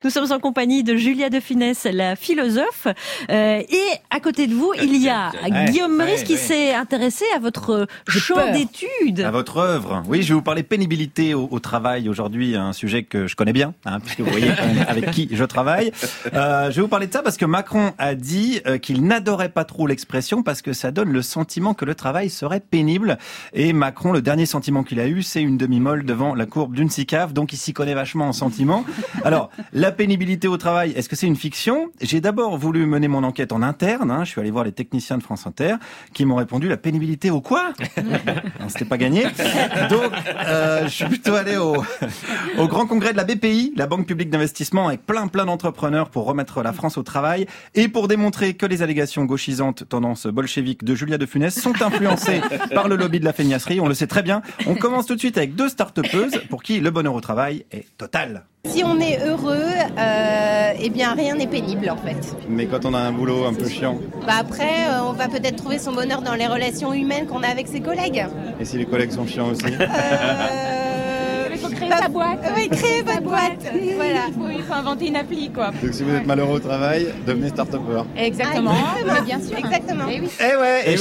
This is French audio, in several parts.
Nous sommes en compagnie de Julia de Funès, la philosophe. Et à côté de vous, il y a Guillaume Meurice qui s'est intéressé à votre champ d'études. À votre œuvre. Oui, je vais vous parler pénibilité au travail aujourd'hui, un sujet que je connais bien, puisque vous voyez avec qui je travaille. Je vais vous parler de ça parce que Macron a dit qu'il n'adorait pas trop l'expression parce que ça donne le sentiment que le travail serait pénible. Et Macron, le dernier sentiment qu'il a eu, c'est une demi-molle devant la courbe d'une cicave, donc il s'y connaît vachement en sentiments. Alors, la pénibilité au travail, est-ce que c'est une fiction ? J'ai d'abord voulu mener mon enquête en interne. Je suis allé voir les techniciens de France Inter qui m'ont répondu la pénibilité au quoi ? C'était pas gagné. Donc, je suis plutôt allé au grand congrès de la BPI, la Banque publique d'investissement, avec plein d'entrepreneurs pour remettre la France au travail et pour démontrer que les allégations gauchisantes tendance bolchevique de Julia de Funès sont influencées par le lobby de la feignasserie. On le sait très bien. On commence tout de suite avec deux start-upeuses pour qui le bonheur au travail est total. Si on est heureux, eh bien rien n'est pénible en fait. Mais quand on a un boulot un peu chiant. Après, on va peut-être trouver son bonheur dans les relations humaines qu'on a avec ses collègues. Et si les collègues sont chiants aussi Il faut créer sa boîte. Oui, créer votre boîte. Voilà. Il faut inventer une appli, quoi. Donc si vous êtes malheureux au travail, devenez start-upper. Exactement. Mais bien sûr. Exactement. Et oui. Eh ouais,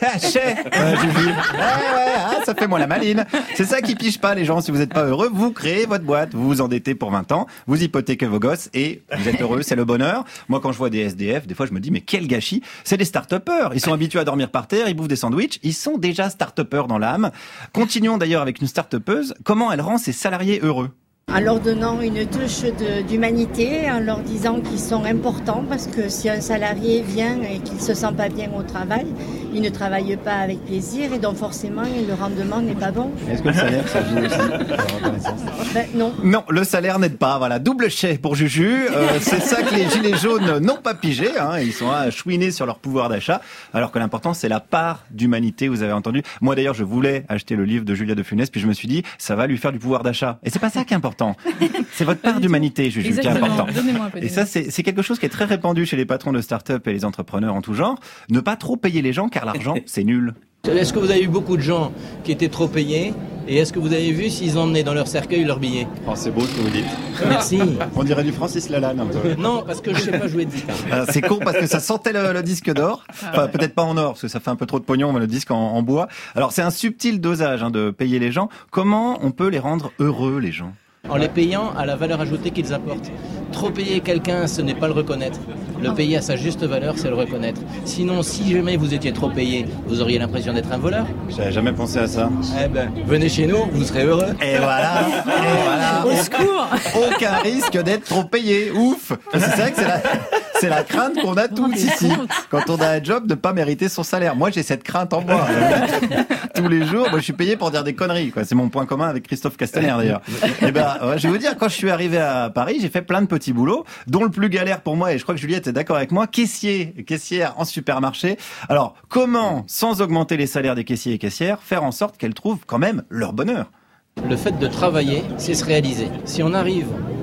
ça fait moi la maline. C'est ça qui pige pas les gens. Si vous n'êtes pas heureux, vous créez votre boîte, vous vous endettez pour 20 ans, vous hypothéquez vos gosses et vous êtes heureux, c'est le bonheur. Moi, quand je vois des SDF, des fois, je me dis, mais quel gâchis. C'est des start-uppers. Ils sont habitués à dormir par terre, ils bouffent des sandwichs, ils sont déjà start-uppers dans l'âme. Continuons d'ailleurs avec une start-upeuse. Comment elle rend ses salariés heureux ? En leur donnant une touche d'humanité, en leur disant qu'ils sont importants, parce que si un salarié vient et qu'il ne se sent pas bien au travail, il ne travaille pas avec plaisir et donc forcément le rendement n'est pas bon. Est-ce que le salaire, ça joue aussi la reconnaissance ? Non. Non, le salaire n'aide pas. Voilà, double chèque pour Juju. C'est ça que les gilets jaunes n'ont pas pigé. Ils sont à chouiner sur leur pouvoir d'achat, alors que l'important c'est la part d'humanité. Vous avez entendu. Moi d'ailleurs, je voulais acheter le livre de Julia de Funès, puis je me suis dit, ça va lui faire du pouvoir d'achat. Et c'est pas ça qui est important. C'est votre part d'humanité, Juju, qui est important. Et ça, c'est quelque chose qui est très répandu chez les patrons de start-up et les entrepreneurs en tout genre. Ne pas trop payer les gens, car l'argent, c'est nul. Est-ce que vous avez eu beaucoup de gens qui étaient trop payés ? Et est-ce que vous avez vu s'ils emmenaient dans leur cercueil leurs billets ? Oh, c'est beau ce que vous dites. Merci. On dirait du Francis Lalanne un peu. Non, parce que je sais pas jouer de guitare. C'est con parce que ça sentait le disque d'or. Enfin, peut-être pas en or, parce que ça fait un peu trop de pognon, mais le disque en bois. Alors, c'est un subtil dosage de payer les gens. Comment on peut les rendre heureux, les gens ? En les payant à la valeur ajoutée qu'ils apportent. Trop payer quelqu'un, ce n'est pas le reconnaître. Le payer à sa juste valeur, c'est le reconnaître. Sinon, si jamais vous étiez trop payé, vous auriez l'impression d'être un voleur. J'avais jamais pensé à ça. Eh ben, venez chez nous, vous serez heureux. Et voilà. Au secours. Aucun risque d'être trop payé. Ouf. C'est vrai que c'est la crainte qu'on a tous ici. Quand on a un job, de pas mériter son salaire. Moi, j'ai cette crainte en moi. Tous les jours, je suis payé pour dire des conneries, quoi. C'est mon point commun avec Christophe Castaner, d'ailleurs. Et je vais vous dire, quand je suis arrivé à Paris, j'ai fait plein de petits boulots, dont le plus galère pour moi, et je crois que Juliette est d'accord avec moi, caissière en supermarché. Alors, comment, sans augmenter les salaires des caissiers et caissières, faire en sorte qu'elles trouvent quand même leur bonheur ? Le fait de travailler, c'est se réaliser. Si on arrive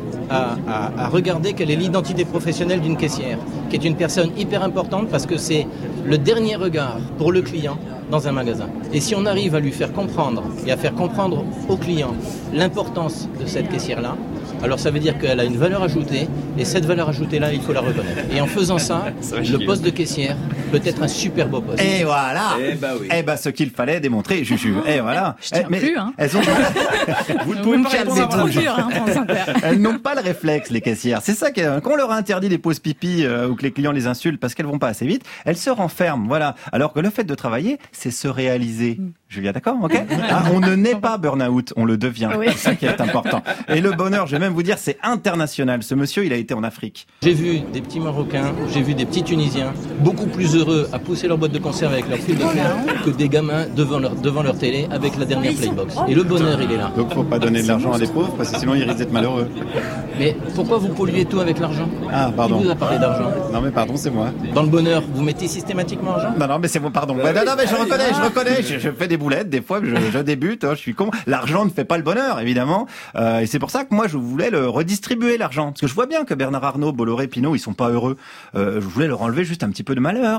à regarder quelle est l'identité professionnelle d'une caissière, qui est une personne hyper importante parce que c'est le dernier regard pour le client dans un magasin. Et si on arrive à lui faire comprendre et à faire comprendre au client l'importance de cette caissière-là, alors ça veut dire qu'elle a une valeur ajoutée, et cette valeur ajoutée-là, il faut la reconnaître. Et en faisant ça, le poste de caissière peut être un super beau poste. Et voilà. Oui. Ce qu'il fallait démontrer, Juju. Et voilà. Je tiens plus, Elles ont... Vous ne pouvez pas répondre Elles n'ont pas le réflexe, les caissières. C'est ça quand on leur a interdit les pauses pipi ou que les clients les insultent parce qu'elles vont pas assez vite, elles se renferment. Voilà. Alors que le fait de travailler, c'est se réaliser. Julia, d'accord, ok. On ne naît pas burn-out, on le devient. Oui. C'est ça qui est important. Et le bonheur, je vais même vous dire, c'est international. Ce monsieur, il a été en Afrique. J'ai vu des petits Marocains, j'ai vu des petits Tunisiens, beaucoup plus heureux à pousser leur boîte de conserve avec leur fil de fer que des gamins devant leur télé avec la dernière Playbox. Et le bonheur, il est là. Donc, faut pas donner de l'argent à des pauvres, parce que sinon, ils risquent d'être malheureux. Mais pourquoi vous polluez tout avec l'argent ? Ah, pardon. Qui vous a parlé d'argent ? Non, mais pardon, c'est moi. Dans le bonheur, vous mettez systématiquement argent ? Non, mais c'est moi, pardon. Non, mais je reconnais. Je fais des boulettes, des fois, je débute, je suis con. L'argent ne fait pas le bonheur, évidemment. Et c'est pour ça que moi, je voulais le redistribuer, l'argent. Parce que je vois bien que Bernard Arnault, Bolloré, Pinault, ils sont pas heureux. Je voulais leur enlever juste un petit peu de malheur.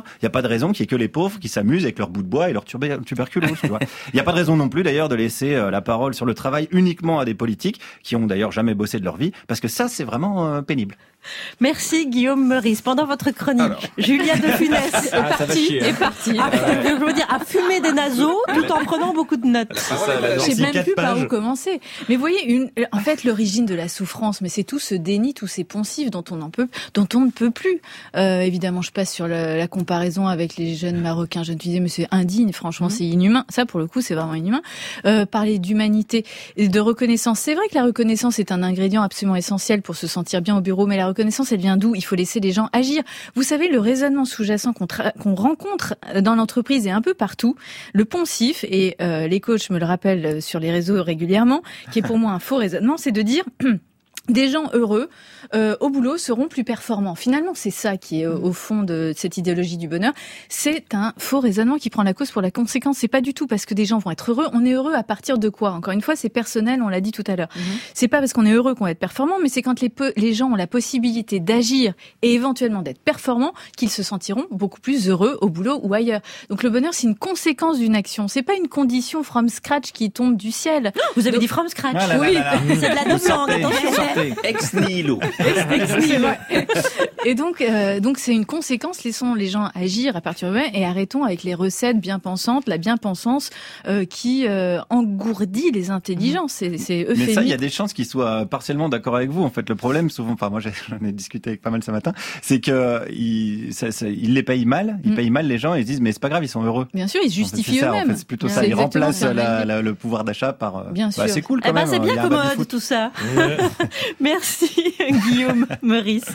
il n'y a pas de raison qu'il y ait que les pauvres qui s'amusent avec leur bout de bois et leur tuberculose. Tu vois. Il n'y a pas de raison non plus d'ailleurs de laisser la parole sur le travail uniquement à des politiques qui ont d'ailleurs jamais bossé de leur vie, parce que ça c'est vraiment pénible. Merci Guillaume Meurice. Pendant votre chronique, Julia de Funès est partie. Je veux dire, à fumer des naseaux tout en prenant beaucoup de notes. Je sais même plus par où commencer. Mais vous voyez, en fait, l'origine de la souffrance, mais c'est tout ce déni, tous ces poncifs dont on ne peut plus. Évidemment, je passe sur la comparaison avec les jeunes Marocains, jeunes filles, mais c'est indigne. Franchement, c'est inhumain. Ça, pour le coup, c'est vraiment inhumain. Parler d'humanité et de reconnaissance. C'est vrai que la reconnaissance est un ingrédient absolument essentiel pour se sentir bien au bureau, mais la reconnaissance, elle vient d'où? Il faut laisser les gens agir. Vous savez, le raisonnement sous-jacent qu'on rencontre dans l'entreprise et un peu partout, le poncif, et les coachs me le rappellent sur les réseaux régulièrement, qui est pour moi un faux raisonnement, c'est de dire... Des gens heureux au boulot seront plus performants. Finalement, c'est ça qui est au fond de cette idéologie du bonheur. C'est un faux raisonnement qui prend la cause pour la conséquence. C'est pas du tout parce que des gens vont être heureux. On est heureux à partir de quoi? Encore une fois, c'est personnel, on l'a dit tout à l'heure. C'est pas parce qu'on est heureux qu'on va être performant, mais c'est quand les gens ont la possibilité d'agir et éventuellement d'être performants qu'ils se sentiront beaucoup plus heureux au boulot ou ailleurs. Donc le bonheur, c'est une conséquence d'une action. C'est pas une condition from scratch qui tombe du ciel. Vous avez dit from scratch. Oui, c'est de la novlangue, attention. Ex nihilo. Et donc c'est une conséquence. Laissons les gens agir à partir d'eux et arrêtons avec les recettes bien pensantes, la bien-pensance qui engourdit les intelligences. C'est euphémique. Mais ça, il y a des chances qu'ils soient partiellement d'accord avec vous. En fait, le problème, souvent, enfin moi j'en ai discuté avec pas mal ce matin, c'est que ils les payent mal. Ils payent mal les gens et ils se disent mais c'est pas grave, ils sont heureux. Bien sûr, ils justifient eux-mêmes. En fait, c'est plutôt ça. Ils remplacent le pouvoir d'achat par. Bien sûr. C'est cool quand même. C'est bien commode tout ça. Merci Guillaume Meurice.